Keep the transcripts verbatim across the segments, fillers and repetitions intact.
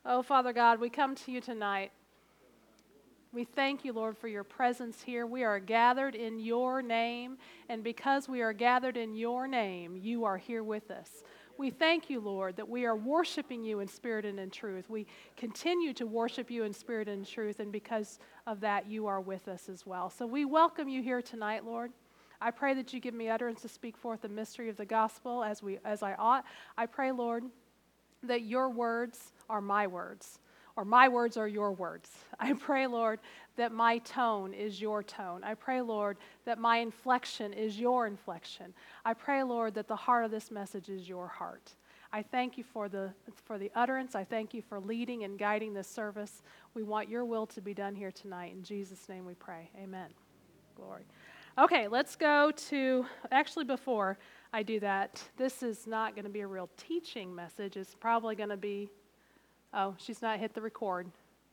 Oh, Father God, we come to you tonight. We thank you, Lord, for your presence here. We are gathered in your name, and because we are gathered in your name, you are here with us. We thank you, Lord, that we are worshiping you in spirit and in truth. We continue to worship you in spirit and in truth, and because of that, you are with us as well. So we welcome you here tonight, Lord. I pray that you give me utterance to speak forth the mystery of the gospel as we as I ought. I pray, Lord, that your words are my words, or my words are your words. I pray, Lord, that my tone is your tone. I pray, Lord, that my inflection is your inflection. I pray, Lord, that the heart of this message is your heart. I thank you for the for the utterance. I thank you for leading and guiding this service. We want your will to be done here tonight. In Jesus' name we pray. Amen. Glory. Okay, let's go to, actually before I do that, this is not going to be a real teaching message. It's probably going to be, oh, she's not hit the record.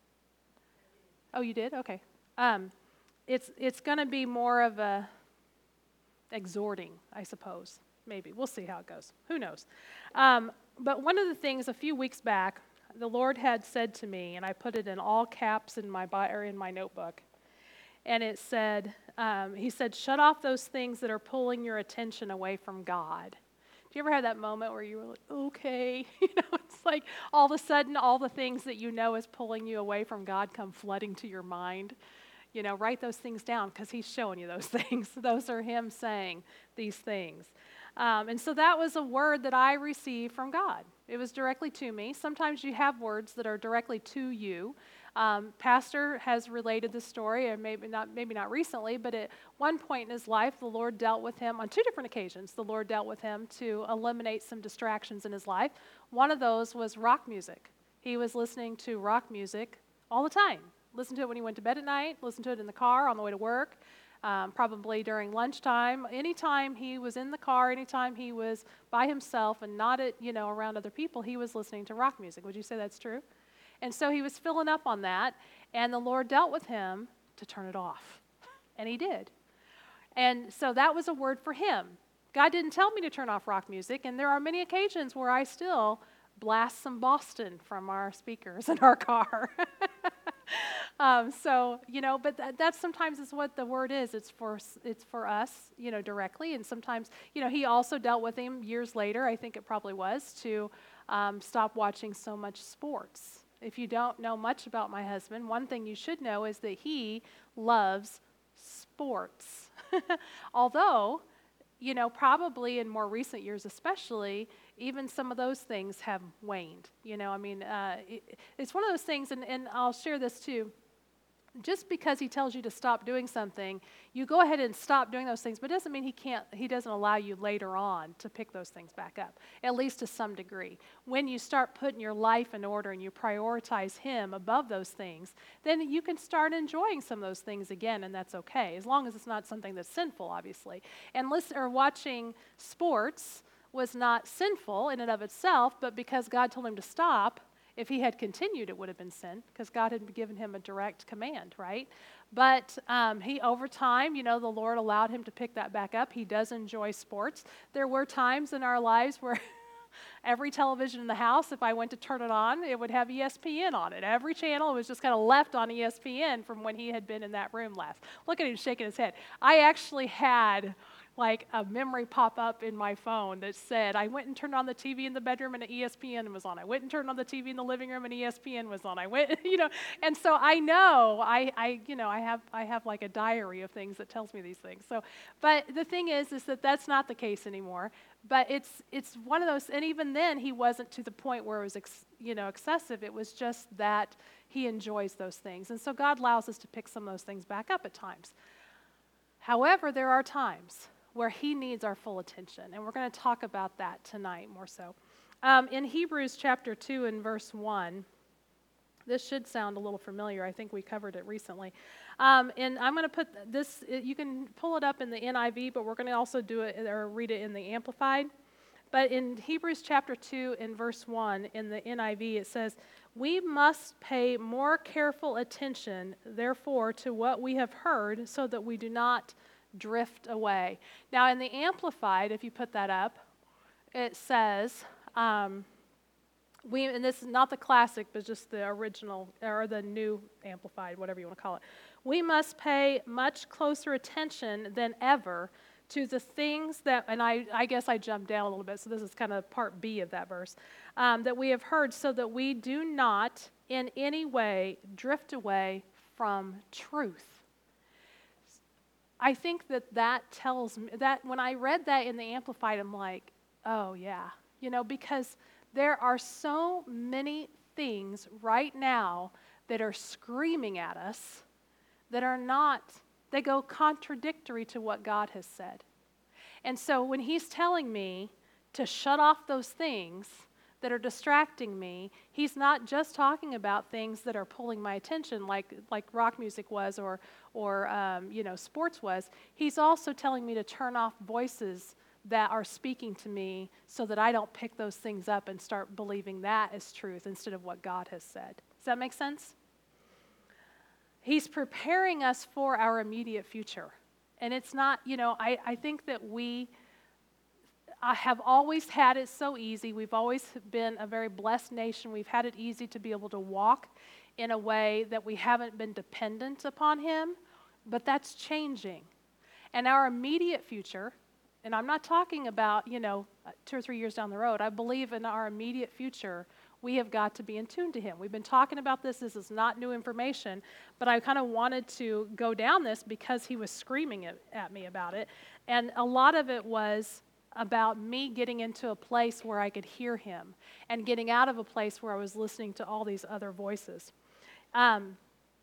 Oh, you did? Okay. Um, it's it's going to be more of a exhorting, I suppose. Maybe. We'll see how it goes. Who knows? Um, but one of the things a few weeks back, the Lord had said to me, and I put it in all caps in my bi- or in my notebook, and it said, um, he said, shut off those things that are pulling your attention away from God. Do you ever have that moment where you were like, okay, you know, it's like all of a sudden all the things that you know is pulling you away from God come flooding to your mind? You know, write those things down because he's showing you those things. Those are him saying these things. Um, and so that was a word that I received from God. It was directly to me. Sometimes you have words that are directly to you. Um, Pastor has related the story, and maybe not, maybe not recently, but at one point in his life, the Lord dealt with him on two different occasions. The Lord dealt with him to eliminate some distractions in his life. One of those was rock music. He was listening to rock music all the time. Listened to it when he went to bed at night. Listened to it in the car on the way to work. Um, probably during lunchtime. Anytime he was in the car, anytime he was by himself and not at, you know, around other people, he was listening to rock music. Would you say that's true? And so he was filling up on that, and the Lord dealt with him to turn it off. And he did. And so that was a word for him. God didn't tell me to turn off rock music, and there are many occasions where I still blast some Boston from our speakers in our car. um, so, you know, but that, that's sometimes is what the word is. It's for it's for us, you know, directly. And sometimes, you know, he also dealt with him years later, I think it probably was, to um, stop watching so much sports. If you don't know much about my husband, one thing you should know is that he loves sports. Although, you know, probably in more recent years especially, even some of those things have waned. You know, I mean, uh, it, it's one of those things, and, and I'll share this too. Just because he tells you to stop doing something, you go ahead and stop doing those things, but it doesn't mean he can't, he doesn't allow you later on to pick those things back up, at least to some degree. When you start putting your life in order and you prioritize him above those things, then you can start enjoying some of those things again, and that's okay, as long as it's not something that's sinful, obviously. And listen, or watching sports was not sinful in and of itself, but because God told him to stop, if he had continued, it would have been sin because God had given him a direct command, right? But um, he, over time, you know, the Lord allowed him to pick that back up. He does enjoy sports. There were times in our lives where every television in the house, if I went to turn it on, it would have E S P N on it. Every channel was just kind of left on E S P N from when he had been in that room last. Look at him shaking his head. I actually had like a memory pop up in my phone that said, I went and turned on the T V in the bedroom and E S P N was on. I went and turned on the T V in the living room and E S P N was on. I went, you know, and so I know, I, I, you know, I have, I have like a diary of things that tells me these things. So, but the thing is, is that that's not the case anymore. But it's, it's one of those, and even then he wasn't to the point where it was, ex, you know, excessive. It was just that he enjoys those things. And so God allows us to pick some of those things back up at times. However, there are times where he needs our full attention. And we're going to talk about that tonight more so. Um, in Hebrews chapter two and verse one, this should sound a little familiar. I think we covered it recently. Um, and I'm going to put this, you can pull it up in the N I V, but we're going to also do it or read it in the Amplified. But in Hebrews chapter two and verse one in the N I V, it says, we must pay more careful attention, therefore, to what we have heard so that we do not drift away. Now, in the Amplified, if you put that up, it says, um, We, and this is not the classic, but just the original, or the new amplified, whatever you want to call it. We must pay much closer attention than ever to the things that, and I, I guess I jumped down a little bit, so this is kind of part B of that verse, um, that we have heard, so that we do not in any way drift away from truth. I think that that tells me, that when I read that in the Amplified, I'm like, oh yeah, you know, because there are so many things right now that are screaming at us that are not, they go contradictory to what God has said. And so when he's telling me to shut off those things that are distracting me, he's not just talking about things that are pulling my attention like like rock music was or, or um, you know, sports was. He's also telling me to turn off voices that are speaking to me so that I don't pick those things up and start believing that is truth instead of what God has said. Does that make sense? He's preparing us for our immediate future. And it's not, you know, I, I think that we I have always had it so easy. We've always been a very blessed nation. We've had it easy to be able to walk in a way that we haven't been dependent upon him, but that's changing. And our immediate future, and I'm not talking about, you know, two or three years down the road. I believe in our immediate future, we have got to be in tune to him. We've been talking about this. This is not new information, but I kind of wanted to go down this because he was screaming at, at me about it. And a lot of it was about me getting into a place where I could hear him and getting out of a place where I was listening to all these other voices. Um,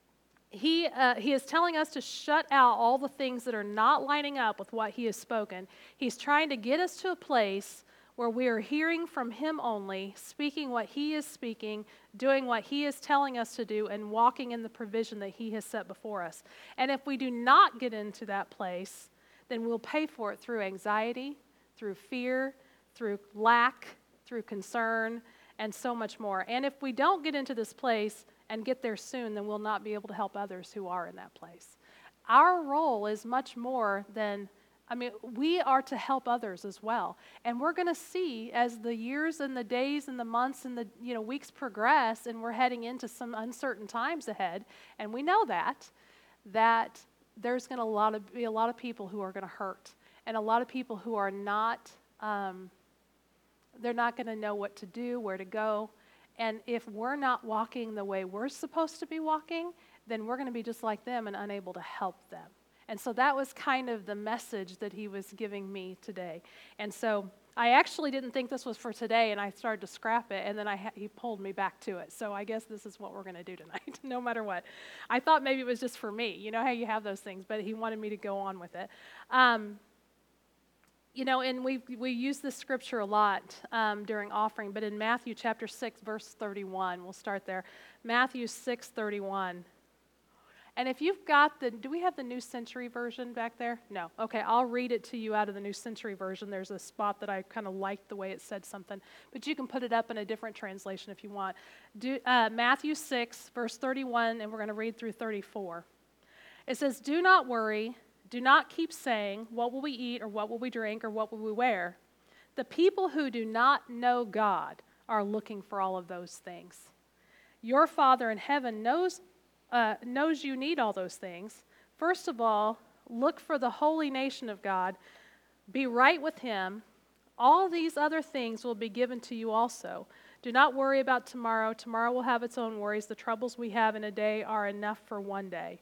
He, uh, he is telling us to shut out all the things that are not lining up with what he has spoken. He's trying to get us to a place where we are hearing from him only, speaking what he is speaking, doing what he is telling us to do, and walking in the provision that he has set before us. And if we do not get into that place, then we'll pay for it through anxiety, through fear, through lack, through concern, and so much more. And if we don't get into this place and get there soon, then we'll not be able to help others who are in that place. Our role is much more than, I mean, we are to help others as well. And we're going to see as the years and the days and the months and the, you know, weeks progress, and we're heading into some uncertain times ahead, and we know that, that there's going to be a lot of people who are going to hurt, and a lot of people who are not, um, they're not going to know what to do, where to go. And if we're not walking the way we're supposed to be walking, then we're going to be just like them and unable to help them. And so that was kind of the message that he was giving me today. And so I actually didn't think this was for today, and I started to scrap it, and then I ha- he pulled me back to it. So I guess this is what we're going to do tonight, no matter what. I thought maybe it was just for me. You know how you have those things, but he wanted me to go on with it. Um, You know, and we we use this scripture a lot um, during offering, but in Matthew chapter six, verse thirty-one, we'll start there. Matthew six, thirty-one. And if you've got the, do we have the New Century Version back there? No. Okay, I'll read it to you out of the New Century Version. There's a spot that I kind of liked the way it said something, but you can put it up in a different translation if you want. Do, uh, Matthew six, verse thirty-one, and we're going to read through thirty-four. It says, "Do not worry. Do not keep saying, what will we eat, or what will we drink, or what will we wear? The people who do not know God are looking for all of those things. Your Father in heaven knows, uh, knows you need all those things. First of all, look for the holy nation of God. Be right with him. All these other things will be given to you also. Do not worry about tomorrow. Tomorrow will have its own worries. The troubles we have in a day are enough for one day."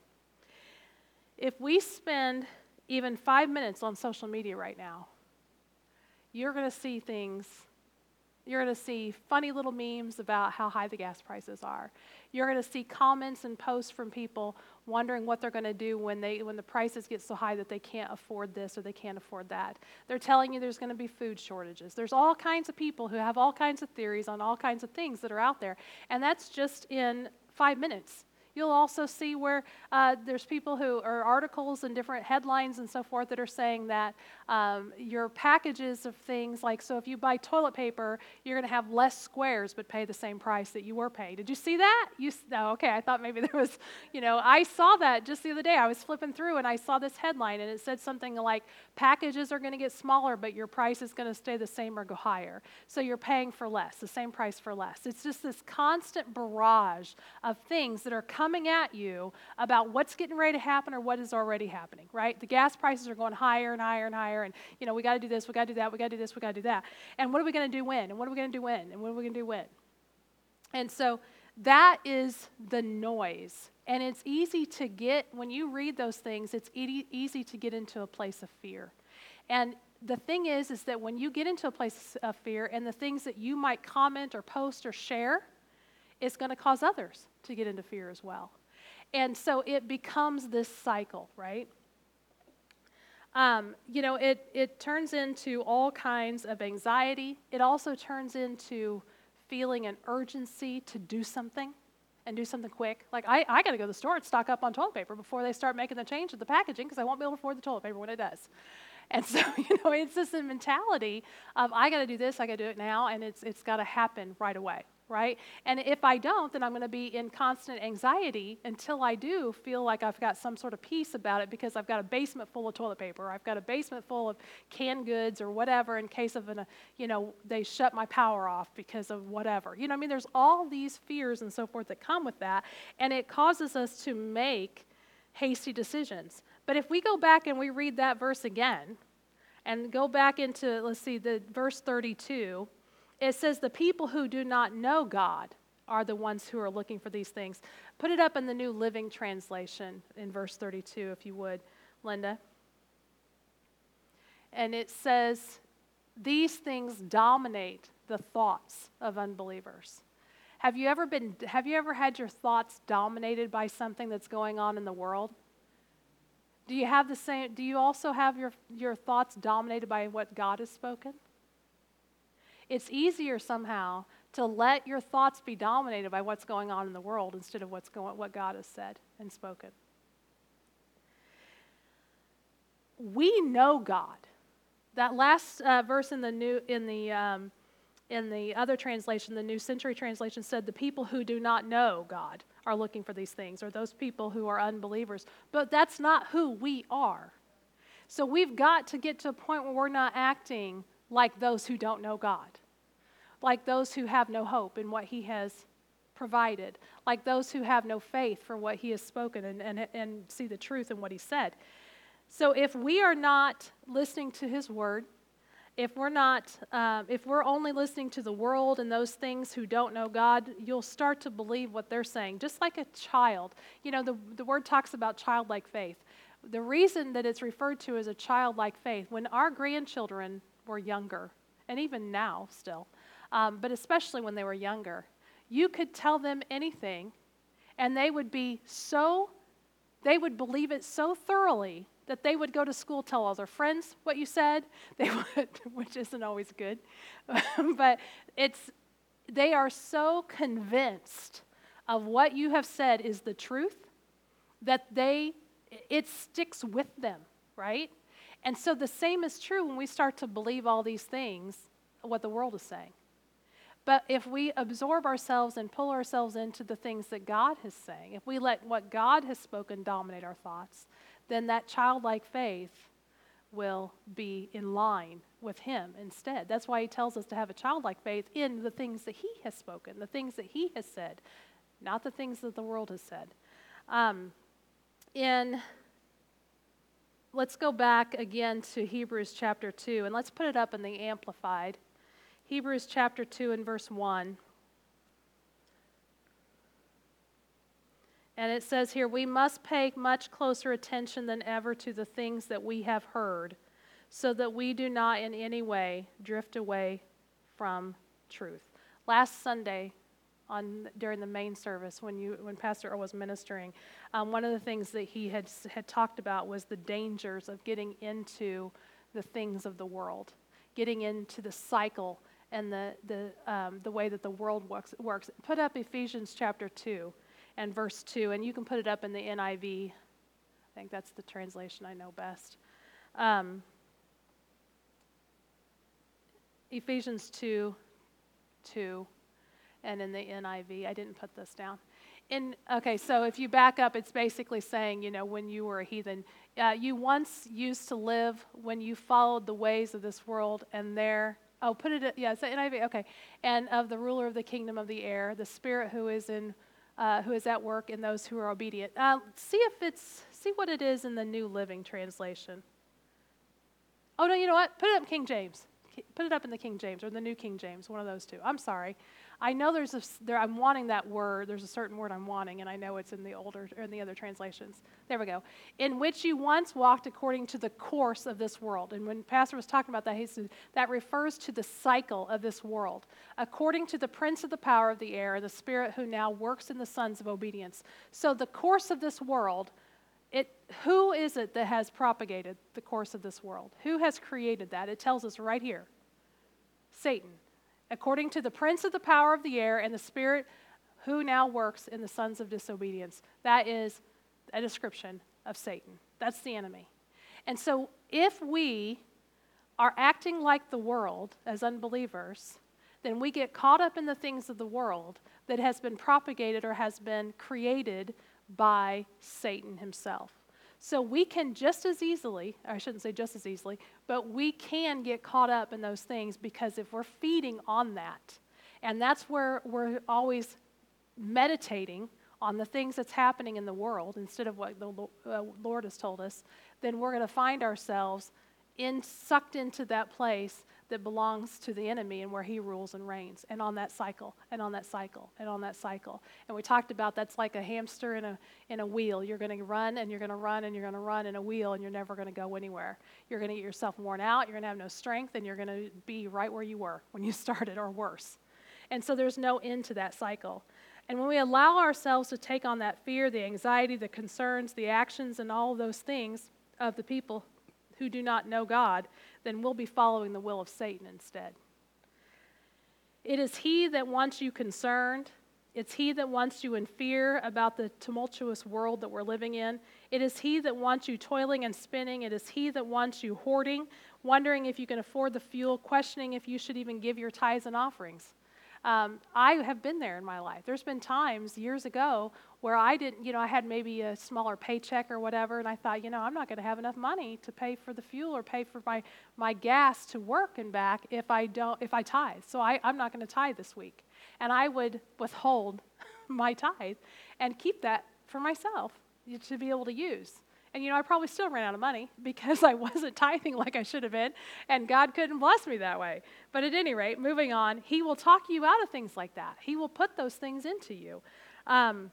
If we spend even five minutes on social media right now, you're going to see things, you're going to see funny little memes about how high the gas prices are. You're going to see comments and posts from people wondering what they're going to do when they when the prices get so high that they can't afford this or they can't afford that. They're telling you there's going to be food shortages. There's all kinds of people who have all kinds of theories on all kinds of things that are out there, and that's just in five minutes. You'll also see where uh, there's people who, or articles and different headlines and so forth that are saying that um, your packages of things, like, so if you buy toilet paper, you're going to have less squares but pay the same price that you were paying. Did you see that? You, oh, okay, I thought maybe there was, you know, I saw that just the other day. I was flipping through and I saw this headline and it said something like, packages are going to get smaller, but your price is going to stay the same or go higher. So you're paying for less, the same price for less. It's just this constant barrage of things that are coming at you about what's getting ready to happen or what is already happening, right? The gas prices are going higher and higher and higher, and, you know, we got to do this, we got to do that, we got to do this, we got to do that. And what are we going to do when? And what are we going to do when? And what are we going to do when? And so that is the noise. And it's easy to get, when you read those things, it's e- easy to get into a place of fear. And the thing is, is that when you get into a place of fear and the things that you might comment or post or share, it's going to cause others to get into fear as well. And so it becomes this cycle, right? Um, you know, it, it turns into all kinds of anxiety. It also turns into feeling an urgency to do something and do something quick. Like, I, I got to go to the store and stock up on toilet paper before they start making the change of the packaging because I won't be able to afford the toilet paper when it does. And so, you know, it's just a mentality of, I got to do this, I got to do it now, and it's it's got to happen right away, right? And if I don't, then I'm going to be in constant anxiety until I do feel like I've got some sort of peace about it because I've got a basement full of toilet paper, or I've got a basement full of canned goods or whatever in case of, an, you know, they shut my power off because of whatever. You know, I mean, there's all these fears and so forth that come with that, and it causes us to make hasty decisions. But if we go back and we read that verse again, and go back into, let's see, the verse thirty-two, it says, the people who do not know God are the ones who are looking for these things. Put it up in the New Living Translation in verse thirty-two, if you would, Linda. And it says, these things dominate the thoughts of unbelievers. Have you ever been, have you ever had your thoughts dominated by something that's going on in the world? Do you have the same, do you also have your, your thoughts dominated by what God has spoken? It's easier somehow to let your thoughts be dominated by what's going on in the world instead of what's going, what God has said and spoken. We know God. That last uh, verse in the new in the um, in the other translation, the New Century Translation, said the people who do not know God are looking for these things, or those people who are unbelievers. But that's not who we are. So we've got to get to a point where we're not acting like those who don't know God, like those who have no hope in what He has provided, like those who have no faith for what He has spoken and, and, and see the truth in what He said. So if we are not listening to His word, if we're not, um, if we're only listening to the world and those things who don't know God, you'll start to believe what they're saying, just like a child. You know, the, the word talks about childlike faith. The reason that it's referred to as a childlike faith, when our grandchildren were younger, and even now still, um, but especially when they were younger, you could tell them anything, and they would be so, they would believe it so thoroughly that they would go to school, tell all their friends what you said, they would, which isn't always good, but it's, they are so convinced of what you have said is the truth that they, it sticks with them, right? And so the same is true when we start to believe all these things, what the world is saying. But if we absorb ourselves and pull ourselves into the things that God is saying, if we let what God has spoken dominate our thoughts, then that childlike faith will be in line with Him instead. That's why He tells us to have a childlike faith in the things that He has spoken, the things that He has said, not the things that the world has said. Um, in, let's go back again to Hebrews chapter two, and let's put it up in the Amplified. Hebrews chapter two and verse one. And it says here, we must pay much closer attention than ever to the things that we have heard, so that we do not in any way drift away from truth. Last Sunday, on during the main service, when you when Pastor Earl was ministering, um, one of the things that he had had talked about was the dangers of getting into the things of the world, getting into the cycle and the the um, the way that the world works. works. Put up Ephesians chapter two. and verse two. And you can put it up in the N I V. I think that's the translation I know best. Um, Ephesians two, two, and in the N I V. I didn't put this down. In, okay, so if you back up, it's basically saying, you know, when you were a heathen, uh, you once used to live when you followed the ways of this world, and there, oh, put it, yeah, it's the N I V, okay, and of the ruler of the kingdom of the air, the spirit who is in, uh, who is at work in those who are obedient. Uh, see if it's, see what it is in the New Living Translation. Oh, no, you know what? Put it up in King James. Put it up in the King James or the New King James, one of those two. I'm sorry. I know there's a, there, I'm wanting that word. There's a certain word I'm wanting, and I know it's in the older or in the other translations. There we go. In which you once walked according to the course of this world. And when Pastor was talking about that, he said that refers to the cycle of this world. According to the prince of the power of the air, the spirit who now works in the sons of obedience. So the course of this world, it, who is it that has propagated the course of this world? Who has created that? It tells us right here. Satan. According to the prince of the power of the air and the spirit who now works in the sons of disobedience. That is a description of Satan. That's the enemy. And so if we are acting like the world as unbelievers, then we get caught up in the things of the world that has been propagated or has been created by Satan himself. So we can just as easily, or I shouldn't say just as easily, but we can get caught up in those things because if we're feeding on that, and that's where we're always meditating on the things that's happening in the world instead of what the uh, Lord has told us, then we're going to find ourselves in, sucked into that place that belongs to the enemy and where he rules and reigns, and on that cycle, and on that cycle, and on that cycle. And we talked about that's like a hamster in a in a wheel. You're going to run, and you're going to run, and you're going to run in a wheel, and you're never going to go anywhere. You're going to get yourself worn out, you're going to have no strength, and you're going to be right where you were when you started, or worse. And so there's no end to that cycle. And when we allow ourselves to take on that fear, the anxiety, the concerns, the actions, and all of those things of the people who do not know God, then we'll be following the will of Satan instead. It is he that wants you concerned. It's he that wants you in fear about the tumultuous world that we're living in. It is he that wants you toiling and spinning. It is he that wants you hoarding, wondering if you can afford the fuel, questioning if you should even give your tithes and offerings. Um, I have been there in my life. There's been times years ago where I didn't, you know, I had maybe a smaller paycheck or whatever, and I thought, you know, I'm not going to have enough money to pay for the fuel or pay for my, my gas to work and back if I don't, if I tithe. So I, I'm not going to tithe this week. And I would withhold my tithe and keep that for myself to be able to use. And, you know, I probably still ran out of money because I wasn't tithing like I should have been, and God couldn't bless me that way. But at any rate, moving on, he will talk you out of things like that. He will put those things into you. Um,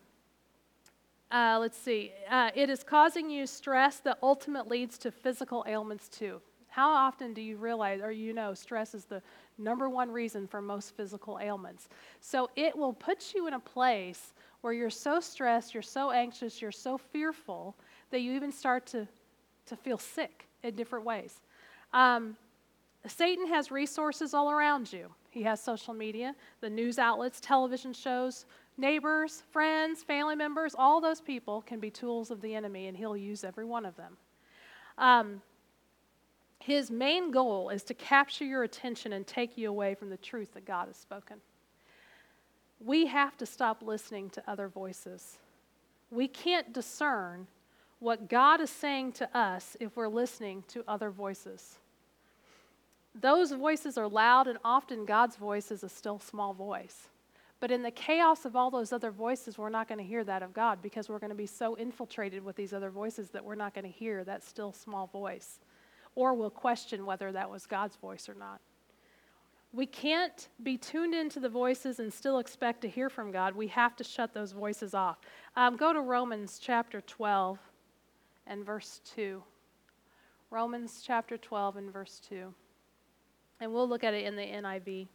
uh, let's see. Uh, it is causing you stress that ultimately leads to physical ailments too. How often do you realize, or you know, stress is the number one reason for most physical ailments? So it will put you in a place where you're so stressed, you're so anxious, you're so fearful that you even start to, to feel sick in different ways. Um, Satan has resources all around you. He has social media, the news outlets, television shows, neighbors, friends, family members. All those people can be tools of the enemy, and he'll use every one of them. Um, his main goal is to capture your attention and take you away from the truth that God has spoken. We have to stop listening to other voices. We can't discern what God is saying to us if we're listening to other voices. Those voices are loud, and often God's voice is a still small voice. But in the chaos of all those other voices, we're not going to hear that of God because we're going to be so infiltrated with these other voices that we're not going to hear that still small voice. Or we'll question whether that was God's voice or not. We can't be tuned into the voices and still expect to hear from God. We have to shut those voices off. Um, go to Romans chapter twelve and verse two. Romans chapter twelve and verse two. And we'll look at it in the N I V.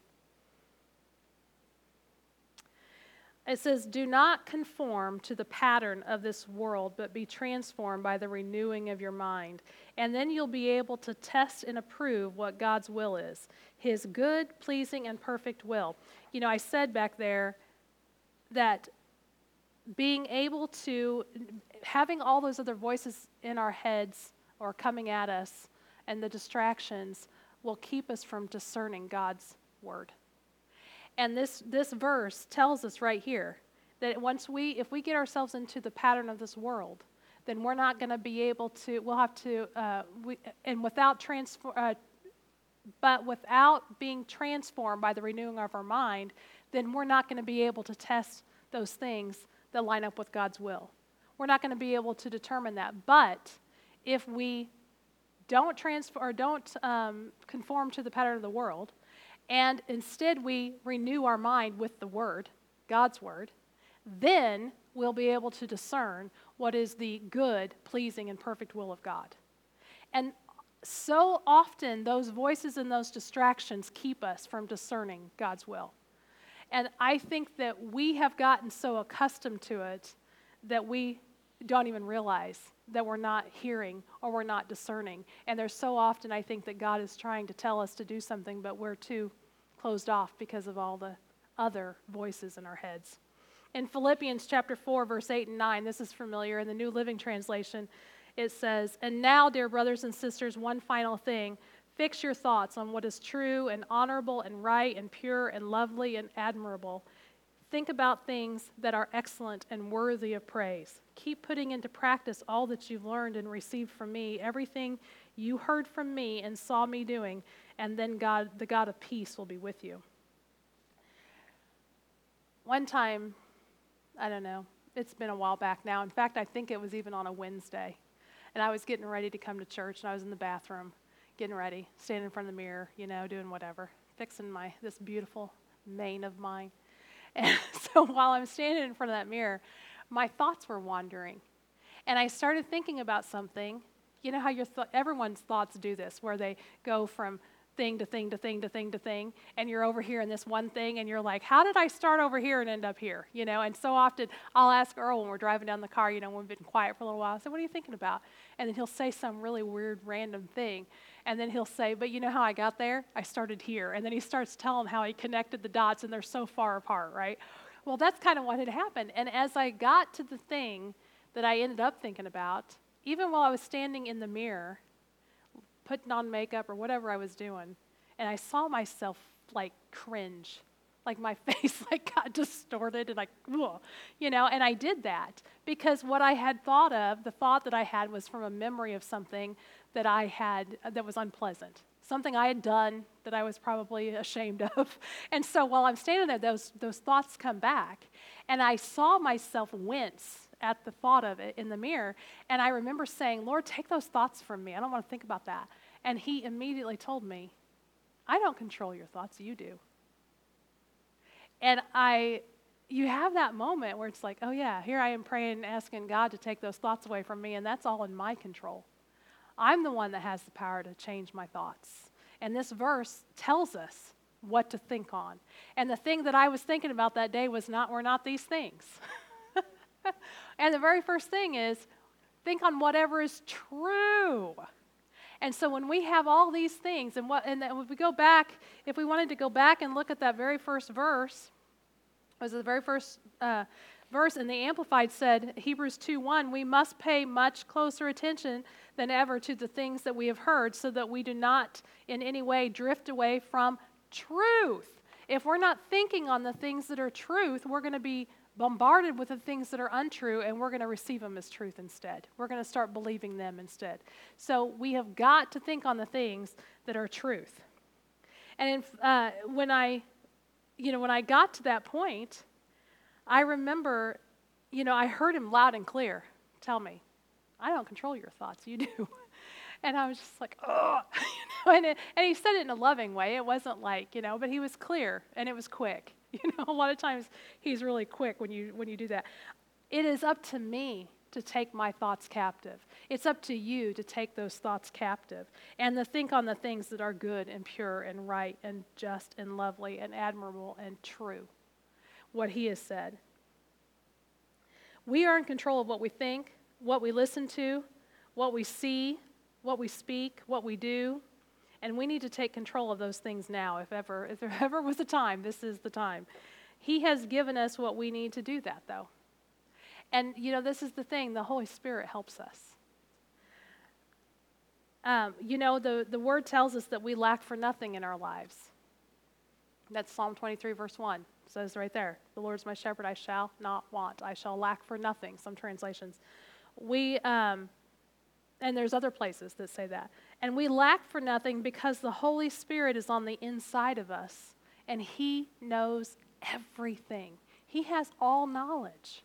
It says, "Do not conform to the pattern of this world, but be transformed by the renewing of your mind. And then you'll be able to test and approve what God's will is, his good, pleasing, and perfect will." You know, I said back there that being able to, having all those other voices in our heads or coming at us and the distractions will keep us from discerning God's word. And this, this verse tells us right here that once we, if we get ourselves into the pattern of this world, then we're not going to be able to, we'll have to, uh, we, and without transfer, uh, but without being transformed by the renewing of our mind, then we're not going to be able to test those things that line up with God's will. We're not going to be able to determine that. But if we don't transfer or don't um, conform to the pattern of the world, and instead we renew our mind with the Word, God's Word, then we'll be able to discern what is the good, pleasing, and perfect will of God. And so often those voices and those distractions keep us from discerning God's will. And I think that we have gotten so accustomed to it that we don't even realize that we're not hearing or we're not discerning. And there's so often I think that God is trying to tell us to do something, but we're too closed off because of all the other voices in our heads. In Philippians chapter four, verse eight and nine, this is familiar. In the New Living Translation, it says, "And now, dear brothers and sisters, one final thing. Fix your thoughts on what is true and honorable and right and pure and lovely and admirable. Think about things that are excellent and worthy of praise. Keep putting into practice all that you've learned and received from me, everything you heard from me and saw me doing, and then God, the God of peace will be with you." One time, I don't know, it's been a while back now. In fact, I think it was even on a Wednesday. And I was getting ready to come to church, and I was in the bathroom, getting ready, standing in front of the mirror, you know, doing whatever, fixing my this beautiful mane of mine. And so while I'm standing in front of that mirror, my thoughts were wandering. And I started thinking about something. You know how your th- everyone's thoughts do this, where they go from thing to thing to thing to thing to thing, and you're over here in this one thing, and you're like, how did I start over here and end up here? You know, and so often I'll ask Earl when we're driving down the car, you know, when we've been quiet for a little while, I say, what are you thinking about? And then he'll say some really weird random thing, and then he'll say, but you know how I got there? I started here. And then he starts telling how he connected the dots, and they're so far apart, right? Well, that's kind of what had happened. And as I got to the thing that I ended up thinking about, even while I was standing in the mirror, putting on makeup or whatever I was doing, and I saw myself like cringe, like my face like got distorted and like, ugh, you know, and I did that because what I had thought of, the thought that I had was from a memory of something that I had that was unpleasant, something I had done that I was probably ashamed of. And so while I'm standing there, those those thoughts come back, and I saw myself wince at the thought of it in the mirror, and I remember saying, Lord, take those thoughts from me. I don't want to think about that. And he immediately told me, I don't control your thoughts, you do. And I, you have that moment where it's like, oh yeah, here I am praying and asking God to take those thoughts away from me, and that's all in my control. I'm the one that has the power to change my thoughts. And this verse tells us what to think on. And the thing that I was thinking about that day was not, were not these things. And the very first thing is, think on whatever is true. And so when we have all these things, and what, and if we go back, if we wanted to go back and look at that very first verse, was the very first uh, verse, and the Amplified said, Hebrews two one, we must pay much closer attention than ever to the things that we have heard, so that we do not in any way drift away from truth. If we're not thinking on the things that are truth, we're going to be bombarded with the things that are untrue, and we're going to receive them as truth instead. We're going to start believing them instead. So we have got to think on the things that are truth. And in, uh, when I, you know, when I got to that point, I remember, you know, I heard him loud and clear tell me, I don't control your thoughts, you do. And I was just like, oh, you know, and, it, and he said it in a loving way. It wasn't like, you know, but he was clear, and it was quick. You know, a lot of times he's really quick when you when you do that. It is up to me to take my thoughts captive. It's up to you to take those thoughts captive and to think on the things that are good and pure and right and just and lovely and admirable and true, what he has said. We are in control of what we think, what we listen to, what we see, what we speak, what we do. And we need to take control of those things now. If ever, if there ever was a time, this is the time. He has given us what we need to do that, though. And, you know, this is the thing. The Holy Spirit helps us. Um, you know, the, the Word tells us that we lack for nothing in our lives. That's Psalm twenty-three, verse one. It says right there, the Lord is my shepherd, I shall not want. I shall lack for nothing, some translations. We, um, and there's other places that say that. And we lack for nothing because the Holy Spirit is on the inside of us, and He knows everything. He has all knowledge.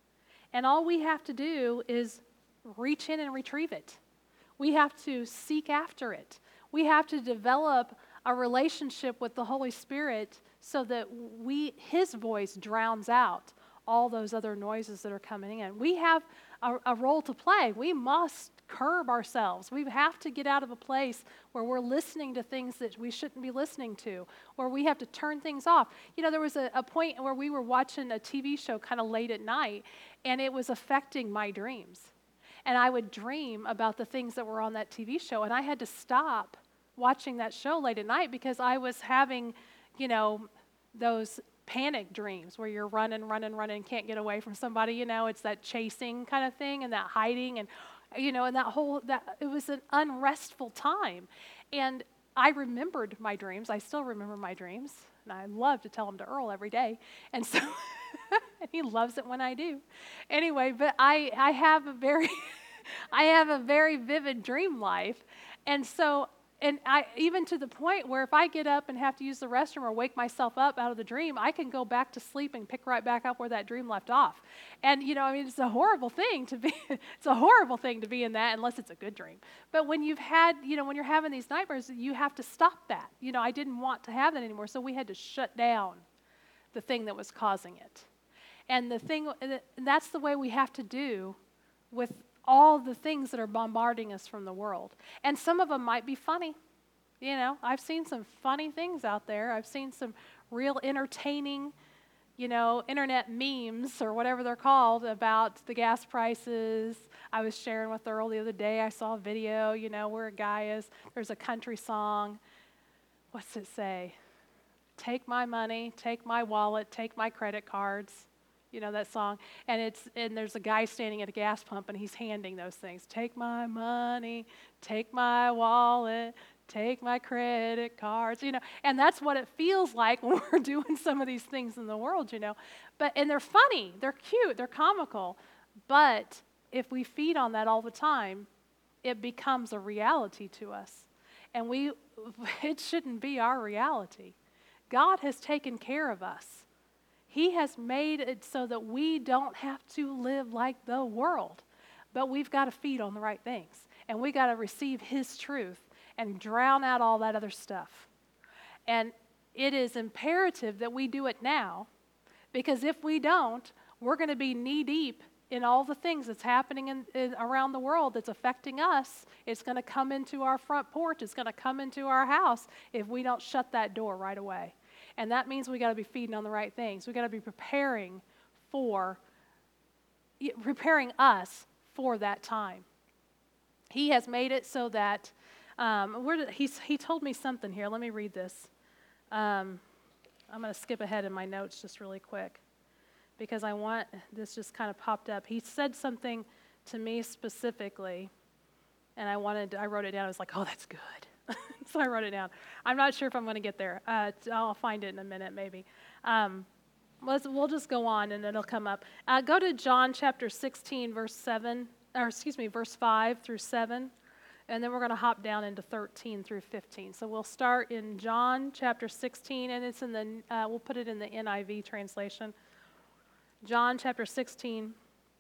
And all we have to do is reach in and retrieve it. We have to seek after it. We have to develop a relationship with the Holy Spirit so that we, His voice drowns out all those other noises that are coming in. We have a, a role to play. We must curb ourselves. We have to get out of a place where we're listening to things that we shouldn't be listening to, where we have to turn things off. You know, there was a, a point where we were watching a T V show kind of late at night, and it was affecting my dreams. And I would dream about the things that were on that T V show, and I had to stop watching that show late at night because I was having, you know, those panic dreams where you're running, running, running, can't get away from somebody. You know, it's that chasing kind of thing and that hiding, and you know, and that whole that it was an unrestful time. And I remembered my dreams. I still remember my dreams, and I love to tell them to Earl every day. And so, and he loves it when I do. Anyway, but I I have a very I have a very vivid dream life, and so. And I, even to the point where if I get up and have to use the restroom or wake myself up out of the dream, I can go back to sleep and pick right back up where that dream left off. And, you know, I mean, it's a horrible thing to be, it's a horrible thing to be in that unless it's a good dream. But when you've had, you know, when you're having these nightmares, you have to stop that. You know, I didn't want to have that anymore, so we had to shut down the thing that was causing it. And the thing, and that's the way we have to do with all the things that are bombarding us from the world. And some of them might be funny. You know, I've seen some funny things out there. I've seen some real entertaining, you know, internet memes or whatever they're called about the gas prices. I was sharing with Earl the other day. I saw a video, you know, where a guy is, there's a country song. What's it say? Take my money, take my wallet, take my credit cards. You know that song, and it's and there's a guy standing at a gas pump, and he's handing those things. Take my money, take my wallet, take my credit cards. You know, and that's what it feels like when we're doing some of these things in the world. You know, but and they're funny, they're cute, they're comical, but if we feed on that all the time, it becomes a reality to us, and we it shouldn't be our reality. God has taken care of us. He has made it so that we don't have to live like the world, but we've got to feed on the right things, and we got to receive His truth and drown out all that other stuff. And it is imperative that we do it now, because if we don't, we're going to be knee-deep in all the things that's happening in, in, around the world that's affecting us. It's going to come into our front porch. It's going to come into our house if we don't shut that door right away. And that means we got to be feeding on the right things. We got to be preparing for, preparing us for that time. He has made it so that, um, where did, he's, he told me something here. Let me read this. Um, I'm going to skip ahead in my notes just really quick because I want, this just kind of popped up. He said something to me specifically, and I wanted, I wrote it down. I was like, oh, that's good. So I wrote it down. I'm not sure if I'm going to get there. Uh, I'll find it in a minute, maybe. Um, let's, we'll just go on, and it'll come up. Uh, go to John chapter sixteen, verse seven, or excuse me, verse five through seven, and then we're going to hop down into thirteen through fifteen. So we'll start in John chapter sixteen, and it's in the. Uh, we'll put it in the N I V translation. John chapter sixteen,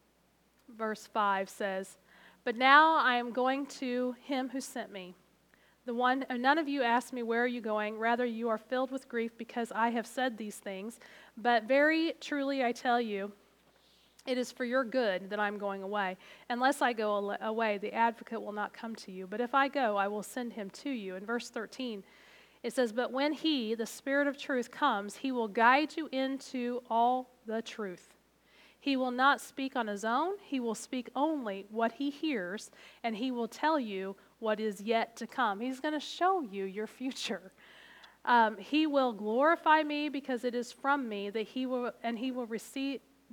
verse five says, "But now I am going to Him who sent me. The one, none of you asked me, where are you going? Rather, you are filled with grief because I have said these things. But very truly I tell you, it is for your good that I'm going away. Unless I go away, the advocate will not come to you. But if I go, I will send him to you." In verse thirteen, it says, "But when He, the Spirit of truth, comes, He will guide you into all the truth. He will not speak on His own. He will speak only what He hears, and He will tell you what is yet to come." He's going to show you your future. Um, he will glorify me because it is from me that he will, and he will receive that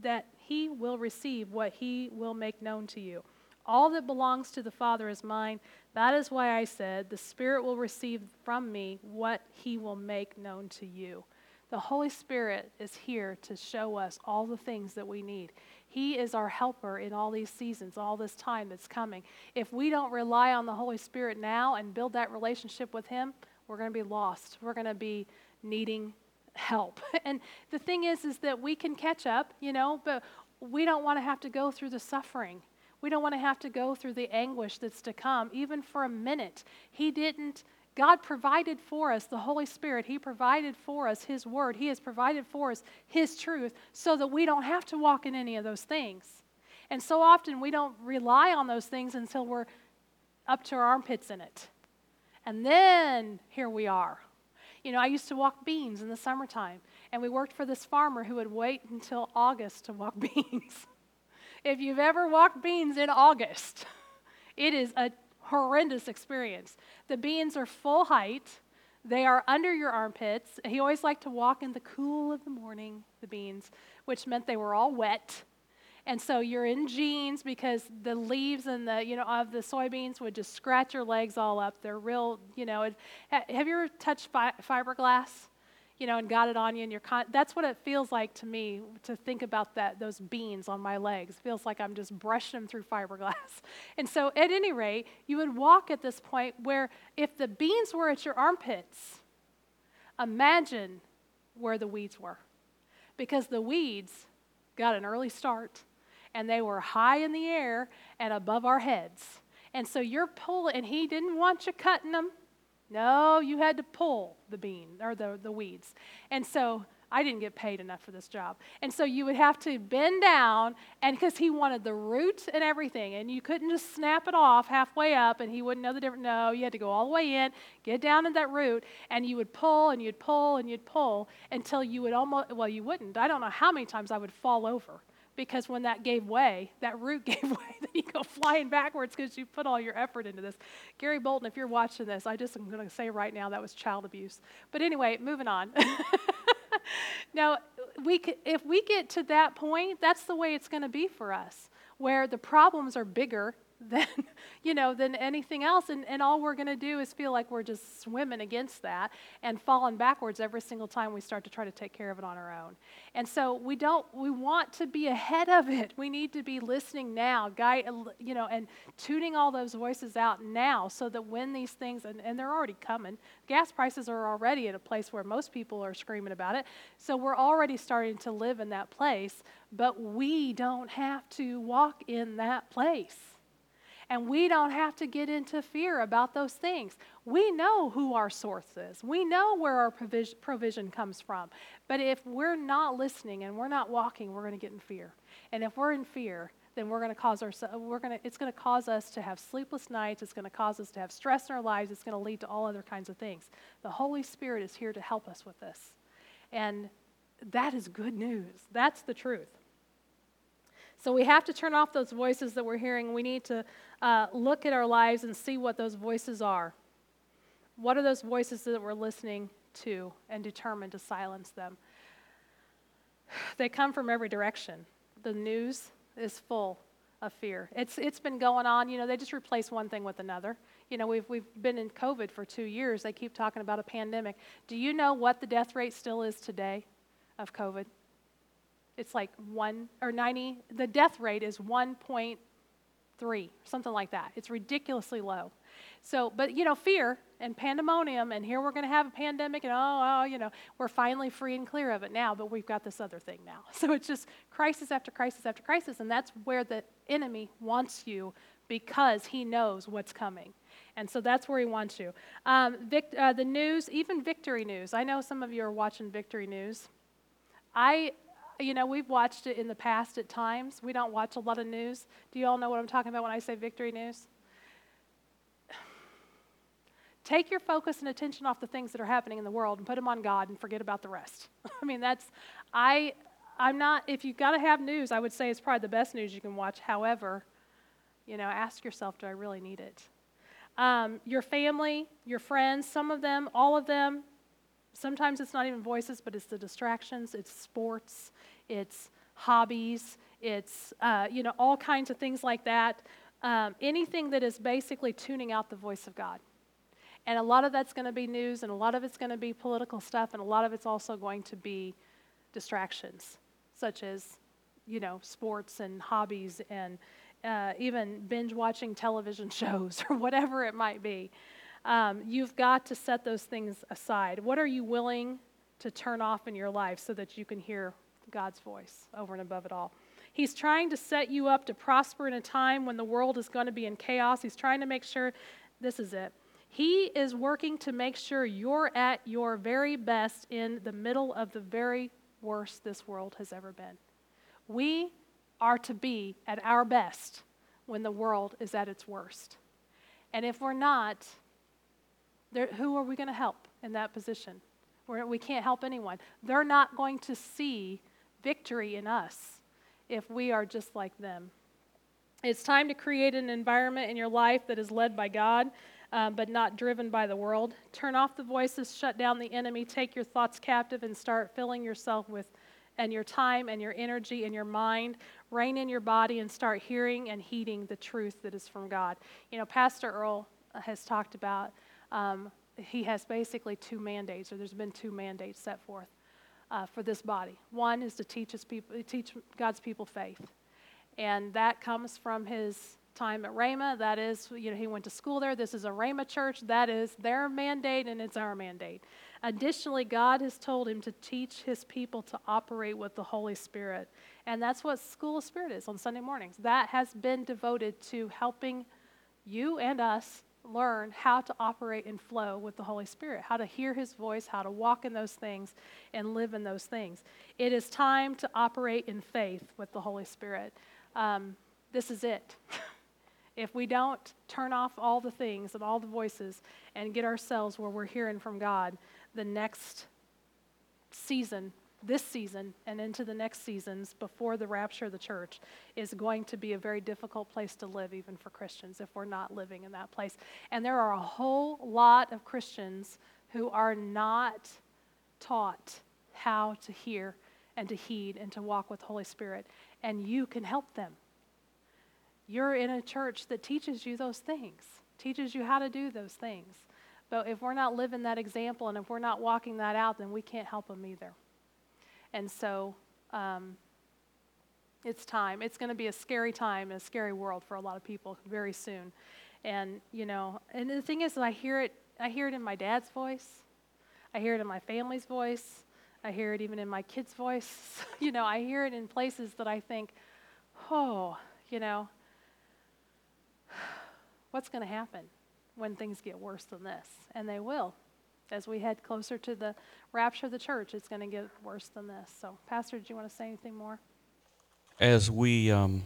he will receive what he will make known to you. All that belongs to the Father is mine. That is why I said, the Spirit will receive from me what he will make known to you. The Holy Spirit is here to show us all the things that we need. He is our helper in all these seasons, all this time that's coming. If we don't rely on the Holy Spirit now and build that relationship with him, we're going to be lost. We're going to be needing help. And the thing is, is that we can catch up, you know, but we don't want to have to go through the suffering. We don't want to have to go through the anguish that's to come, even for a minute. He didn't, God provided for us the Holy Spirit. He provided for us his word. He has provided for us his truth so that we don't have to walk in any of those things. And so often we don't rely on those things until we're up to our armpits in it. And then here we are. You know, I used to walk beans in the summertime, and we worked for this farmer who would wait until August to walk beans. If you've ever walked beans in August, it is a horrendous experience. The beans are full height. They are under your armpits. He always liked to walk in the cool of the morning, the beans, which meant they were all wet. And so you're in jeans because the leaves and the, you know, of the soybeans would just scratch your legs all up. They're real, you know. It, have you ever touched fi- fiberglass, you know, and got it on you? And you're con- that's what it feels like to me to think about that, those beans on my legs. It feels like I'm just brushing them through fiberglass. And so at any rate, you would walk at this point where if the beans were at your armpits, imagine where the weeds were. Because the weeds got an early start. And they were high in the air and above our heads. And so you're pulling, and he didn't want you cutting them. No, you had to pull the bean, or the, the weeds. And so I didn't get paid enough for this job. And so you would have to bend down, and because he wanted the root and everything, and you couldn't just snap it off halfway up, and he wouldn't know the difference. No, you had to go all the way in, get down in that root, and you would pull, and you'd pull, and you'd pull, until you would almost, well, you wouldn't. I don't know how many times I would fall over. Because when that gave way, that root gave way, then you go flying backwards because you put all your effort into this. Gary Bolton, if you're watching this, I just am going to say right now that was child abuse. But anyway, moving on. Now, we could, if we get to that point, that's the way it's going to be for us, where the problems are bigger than, you know, than anything else, and, and all we're going to do is feel like we're just swimming against that and falling backwards every single time we start to try to take care of it on our own. And so we don't, we want to be ahead of it. We need to be listening now, guide, you know, and tuning all those voices out now so that when these things, and, and they're already coming, gas prices are already at a place where most people are screaming about it, so we're already starting to live in that place, but we don't have to walk in that place. And we don't have to get into fear about those things. We know who our source is. We know where our provision, provision comes from. But if we're not listening and we're not walking, we're going to get in fear. And if we're in fear, then we're going to cause our, we're going to, it's going to cause us to have sleepless nights. It's going to cause us to have stress in our lives. It's going to lead to all other kinds of things. The Holy Spirit is here to help us with this. And that is good news. That's the truth. So we have to turn off those voices that we're hearing. We need to uh, look at our lives and see what those voices are. What are those voices that we're listening to, and determine to silence them? They come from every direction. The news is full of fear. It's it's been going on. You know, they just replace one thing with another. You know, we've we've been in COVID for two years. They keep talking about a pandemic. Do you know what the death rate still is today of COVID? It's like one or ninety. The death rate is one point three, something like that. It's ridiculously low. So, but you know, fear and pandemonium, and here we're going to have a pandemic, and oh, oh, you know, we're finally free and clear of it now, but we've got this other thing now. So it's just crisis after crisis after crisis, and that's where the enemy wants you because he knows what's coming. And so that's where he wants you. Um, vic- uh, the news, even Victory News. I know some of you are watching Victory News. I... You know, we've watched it in the past at times. We don't watch a lot of news. Do you all know what I'm talking about when I say Victory News? Take your focus and attention off the things that are happening in the world and put them on God and forget about the rest. I mean, that's, I, I'm not, if you've got to have news, I would say it's probably the best news you can watch. However, you know, ask yourself, do I really need it? Um, your family, your friends, some of them, all of them, sometimes it's not even voices, but it's the distractions, it's sports, it's hobbies, It's, uh, you know, all kinds of things like that. Um, anything that is basically tuning out the voice of God. And a lot of that's going to be news, and a lot of it's going to be political stuff, and a lot of it's also going to be distractions, such as, you know, sports and hobbies and uh, even binge watching television shows or whatever it might be. Um, you've got to set those things aside. What are you willing to turn off in your life so that you can hear God's voice over and above it all? He's trying to set you up to prosper in a time when the world is going to be in chaos. He's trying to make sure, this is it. He is working to make sure you're at your very best in the middle of the very worst this world has ever been. We are to be at our best when the world is at its worst. And if we're not, there, who are we going to help in that position? We're, we can't help anyone. They're not going to see victory in us if we are just like them. It's time to create an environment in your life that is led by God, uh, but not driven by the world. Turn off the voices, shut down the enemy, take your thoughts captive, and start filling yourself with, and your time and your energy and your mind. Rein in your body and start hearing and heeding the truth that is from God. You know, Pastor Earl has talked about, um, he has basically two mandates, or there's been two mandates set forth uh, for this body. One is to teach his people, teach God's people faith. And that comes from his time at Rhema. That is, you know, he went to school there. This is a Rhema church. That is their mandate, and it's our mandate. Additionally, God has told him to teach his people to operate with the Holy Spirit. And that's what School of Spirit is on Sunday mornings. That has been devoted to helping you and us learn how to operate and flow with the Holy Spirit, how to hear his voice, how to walk in those things and live in those things. It is time to operate in faith with the Holy Spirit. Um, this is it. If we don't turn off all the things and all the voices and get ourselves where we're hearing from God, the next season, this season, and into the next seasons before the rapture of the church is going to be a very difficult place to live, even for Christians, if we're not living in that place. And there are a whole lot of Christians who are not taught how to hear and to heed and to walk with the Holy Spirit. And you can help them. You're in a church that teaches you those things, teaches you how to do those things. But if we're not living that example and if we're not walking that out, then we can't help them either. And so um, it's time. It's going to be a scary time, a scary world for a lot of people very soon. And, you know, and the thing is, I hear it, I hear it in my dad's voice. I hear it in my family's voice. I hear it even in my kids' voice. You know, I hear it in places that I think, oh, you know, what's going to happen when things get worse than this? And they will. As we head closer to the rapture of the church, it's going to get worse than this. So, Pastor, do you want to say anything more? As we um,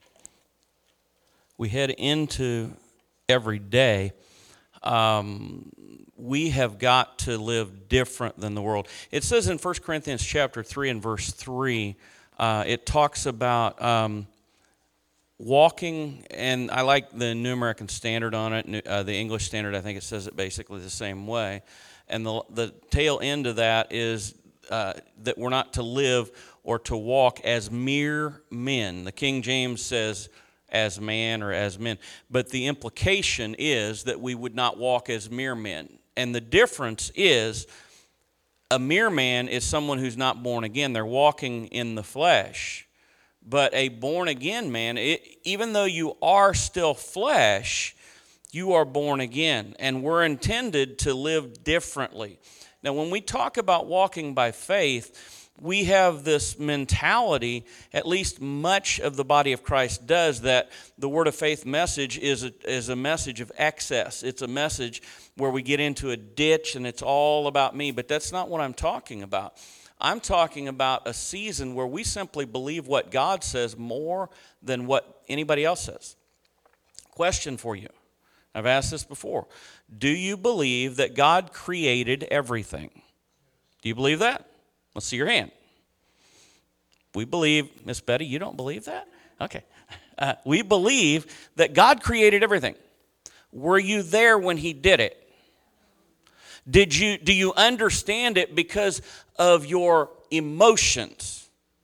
we head into every day, um, we have got to live different than the world. It says in First Corinthians chapter three and verse three, uh, it talks about um, walking, and I like the New American Standard on it. Uh, the English Standard, I think it says it basically the same way. And the the tail end of that is uh, that we're not to live or to walk as mere men. The King James says as man or as men. But the implication is that we would not walk as mere men. And the difference is a mere man is someone who's not born again. They're walking in the flesh. But a born-again man, it, even though you are still flesh, you are born again, and we're intended to live differently. Now, when we talk about walking by faith, we have this mentality, at least much of the body of Christ does, that the Word of Faith message is a, is a message of excess. It's a message where we get into a ditch and it's all about me, but that's not what I'm talking about. I'm talking about a season where we simply believe what God says more than what anybody else says. Question for you. I've asked this before. Do you believe that God created everything? Do you believe that? Let's see your hand. We believe, Miss Betty, you don't believe that? Okay. Uh, we believe that God created everything. Were you there when he did it? Did you, do you understand it because of your emotions?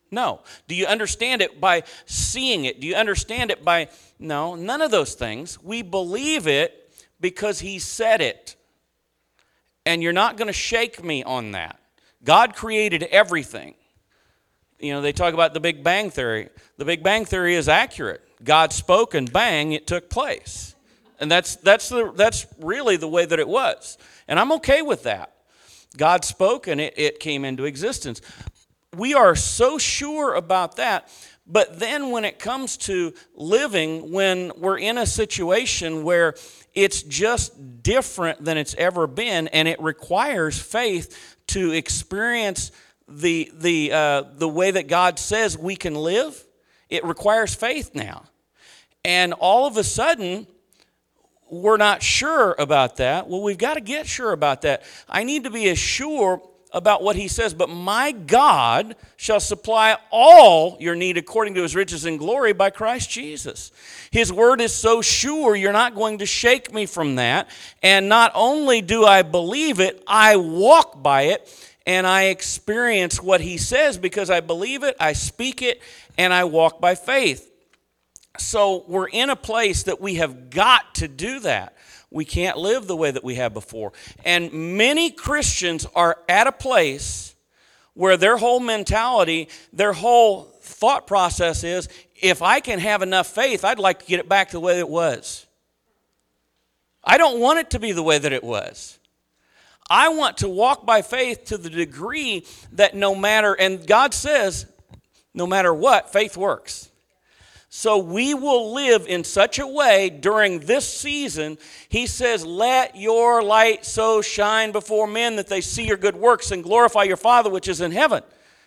No. Do you understand it by seeing it? Do you understand it by, no, none of those things. We believe it because he said it. And you're not going to shake me on that. God created everything. You know, they talk about the Big Bang Theory. The Big Bang Theory is accurate. God spoke and bang, it took place. And that's that's the that's really the way that it was. And I'm okay with that. God spoke and it, it came into existence. We are so sure about that. But then when it comes to living, when we're in a situation where it's just different than it's ever been, and it requires faith to experience the the uh, the way that God says we can live, it requires faith now. And all of a sudden, we're not sure about that. Well, we've got to get sure about that. I need to be as sure about what he says, but my God shall supply all your need according to his riches and glory by Christ Jesus. His word is so sure, you're not going to shake me from that. And not only do I believe it, I walk by it, and I experience what he says because I believe it, I speak it, and I walk by faith. So we're in a place that we have got to do that. We can't live the way that we have before. And many Christians are at a place where their whole mentality, their whole thought process is, if I can have enough faith, I'd like to get it back to the way it was. I don't want it to be the way that it was. I want to walk by faith to the degree that no matter, and God says, no matter what, faith works. So we will live in such a way during this season. He says, let your light so shine before men that they see your good works and glorify your Father which is in heaven.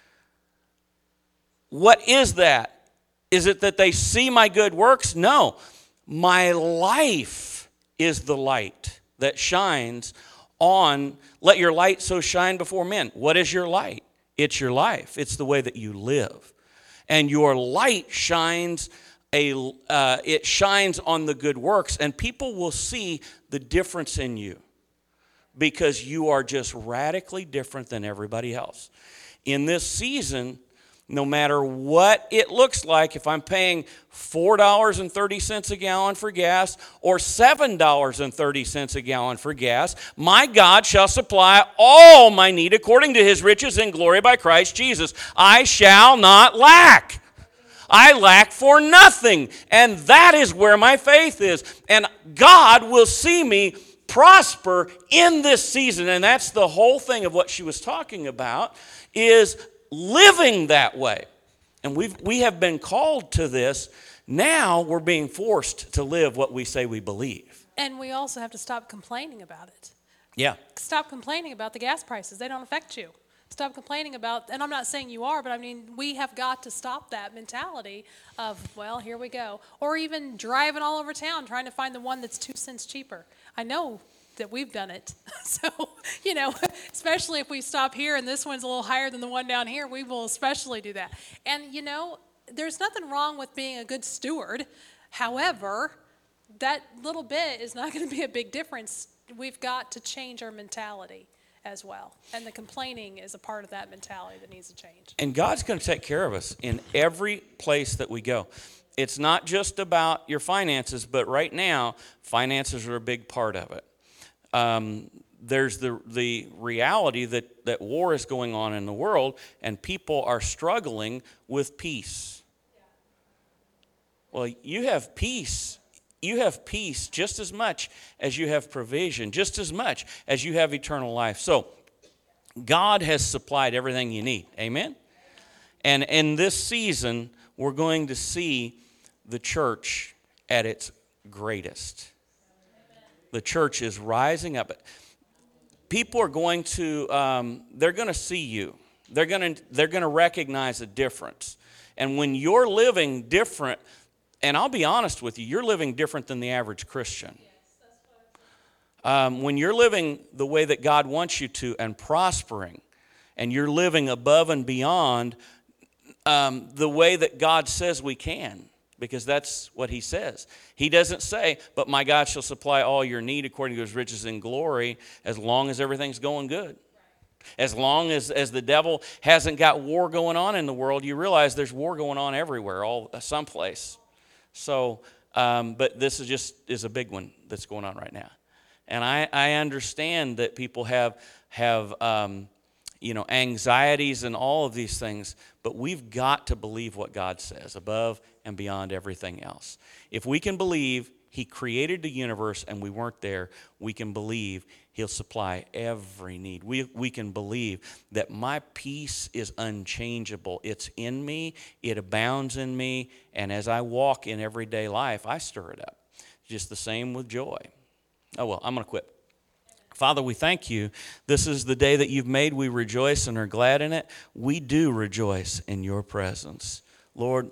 What is that? Is it that they see my good works? No. My life is the light that shines on. Let your light so shine before men. What is your light? It's your life. It's the way that you live. And your light shines a uh, it shines on the good works, and people will see the difference in you because you are just radically different than everybody else. In this season, no matter what it looks like, if I'm paying four dollars and thirty cents a gallon for gas or seven dollars and thirty cents a gallon for gas, my God shall supply all my need according to his riches and glory by Christ Jesus. I shall not lack. I lack for nothing. And that is where my faith is. And God will see me prosper in this season. And that's the whole thing of what she was talking about, is living that way. And we've, we have been called to this. Now we're being forced to live what we say we believe. And we also have to stop complaining about it. Yeah. Stop complaining about the gas prices. They don't affect you. Stop complaining about, and I'm not saying you are, but I mean, we have got to stop that mentality of, well, here we go. Or even driving all over town trying to find the one that's two cents cheaper. I know that we've done it. So, you know, especially if we stop here and this one's a little higher than the one down here, we will especially do that. And, you know, there's nothing wrong with being a good steward. However, that little bit is not going to be a big difference. We've got to change our mentality as well. And the complaining is a part of that mentality that needs to change. And God's going to take care of us in every place that we go. It's not just about your finances, but right now, finances are a big part of it. Um, there's the the reality that, that war is going on in the world, and people are struggling with peace. Well, you have peace. You have peace just as much as you have provision, just as much as you have eternal life. So God has supplied everything you need. Amen? And in this season, we're going to see the church at its greatest. The church is rising up. People are going to, um, they're going to see you. They're going to, they're going to recognize a difference. And when you're living different, and I'll be honest with you, you're living different than the average Christian. Um, when you're living the way that God wants you to and prospering, and you're living above and beyond um, the way that God says we can, because that's what he says. He doesn't say, but my God shall supply all your need according to his riches and glory as long as everything's going good. As long as, as the devil hasn't got war going on in the world, you realize there's war going on everywhere, all someplace. So, um, but this is just is a big one that's going on right now. And I, I understand that people have, have um, you know, anxieties and all of these things, but we've got to believe what God says above and beyond everything else. If we can believe He created the universe and we weren't there, we can believe He'll supply every need. We, we can believe that my peace is unchangeable. It's in me, it abounds in me, and as I walk in everyday life, I stir it up. Just the same with joy. Oh, well, I'm going to quit. Father, we thank you. This is the day that you've made. We rejoice and are glad in it. We do rejoice in your presence. Lord,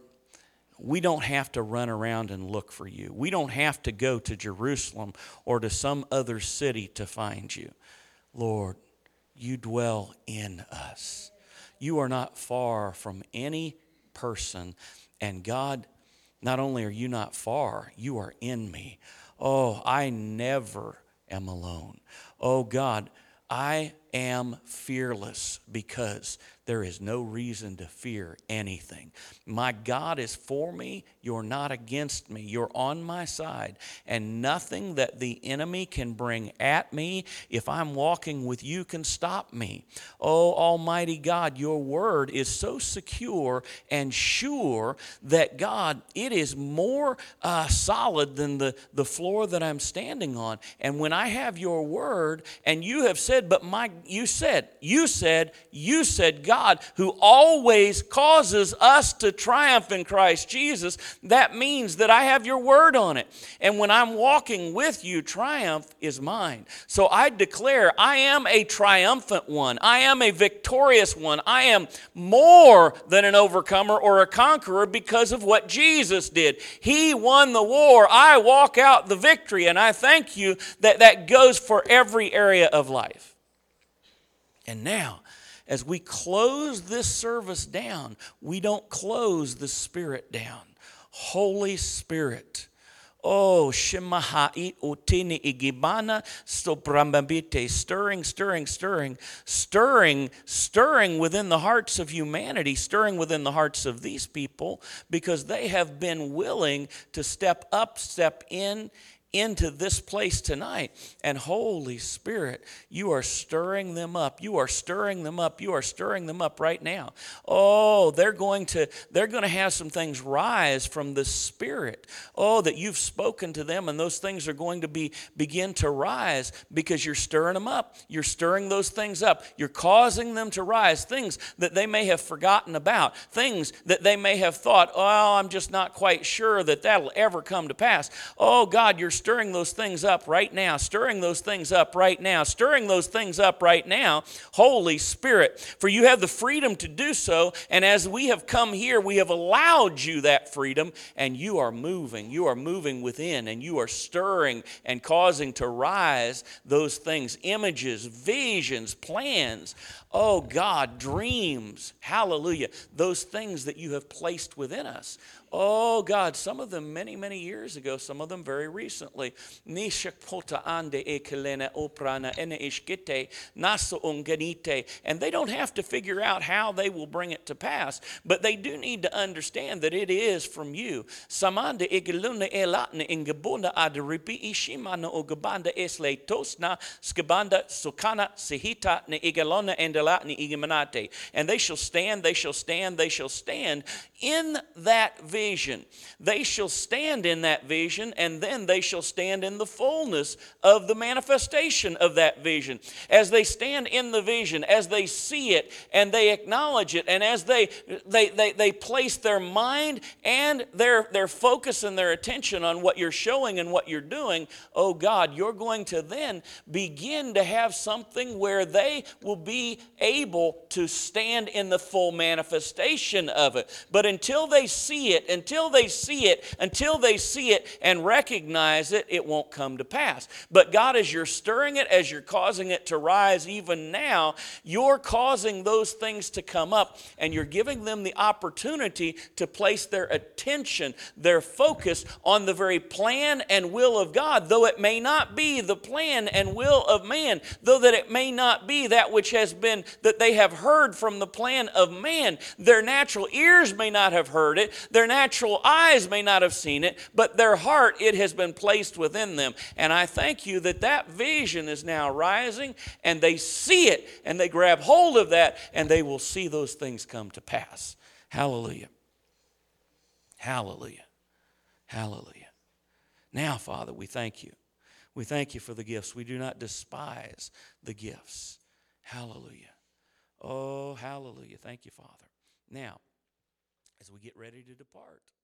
we don't have to run around and look for you. We don't have to go to Jerusalem or to some other city to find you. Lord, you dwell in us. You are not far from any person. And God, not only are you not far, you are in me. Oh, I never am alone. Oh God, I am fearless because there is no reason to fear anything. My God is for me. You're not against me. You're on my side. And nothing that the enemy can bring at me, if I'm walking with you, can stop me. Oh, Almighty God, your word is so secure and sure that, God, it is more uh, solid than the, the floor that I'm standing on. And when I have your word, and you have said, but my, you said, you said, you said, God, who always causes us to triumph in Christ Jesus, that means that I have your word on it. And when I'm walking with you, triumph is mine. So I declare I am a triumphant one. I am a victorious one. I am more than an overcomer or a conqueror because of what Jesus did. He won the war. I walk out the victory. And I thank you that that goes for every area of life. And now, as we close this service down, we don't close the Spirit down. Holy Spirit. Oh, Shemahai Otini Igibana Stobrambambite, stirring, stirring, stirring, stirring, stirring within the hearts of humanity, stirring within the hearts of these people, because they have been willing to step up, step in, into this place tonight. And Holy Spirit, you are stirring them up. You are stirring them up. You are stirring them up right now. Oh, they're going to they're going to have some things rise from the Spirit. Oh, that you've spoken to them, and those things are going to be begin to rise because you're stirring them up. You're stirring those things up. You're causing them to rise. Things that they may have forgotten about. Things that they may have thought, oh, I'm just not quite sure that that'll ever come to pass. Oh, God, you're stirring those things up right now, stirring those things up right now, stirring those things up right now, Holy Spirit, for you have the freedom to do so, and as we have come here, we have allowed you that freedom, and you are moving, you are moving within, and you are stirring and causing to rise those things, images, visions, plans, oh God, dreams, hallelujah, those things that you have placed within us. Oh God, some of them many, many years ago, some of them very recently. And they don't have to figure out how they will bring it to pass, but they do need to understand that it is from you. And they shall stand, they shall stand, they shall stand in that vision. They shall stand in that vision, and then they shall stand in the fullness of the manifestation of that vision. As they stand in the vision, as they see it, and they acknowledge it, and as they they they, they place their mind and their, their focus and their attention on what you're showing and what you're doing, oh God, you're going to then begin to have something where they will be able to stand in the full manifestation of it. But until they see it it, until they see it, until they see it and recognize it, it won't come to pass. But God, as you're stirring it, as you're causing it to rise even now, you're causing those things to come up, and you're giving them the opportunity to place their attention, their focus on the very plan and will of God, though it may not be the plan and will of man, though that it may not be that which has been, that they have heard from the plan of man. Their natural ears may not have heard it, their natural eyes may not have seen it, but their heart, it has been placed within them. And I thank you that that vision is now rising, and they see it, and they grab hold of that, and they will see those things come to pass. Hallelujah. Hallelujah. Hallelujah. Now, Father, we thank you. We thank you for the gifts. We do not despise the gifts. Hallelujah. Oh, hallelujah. Thank you, Father. Now, as we get ready to depart,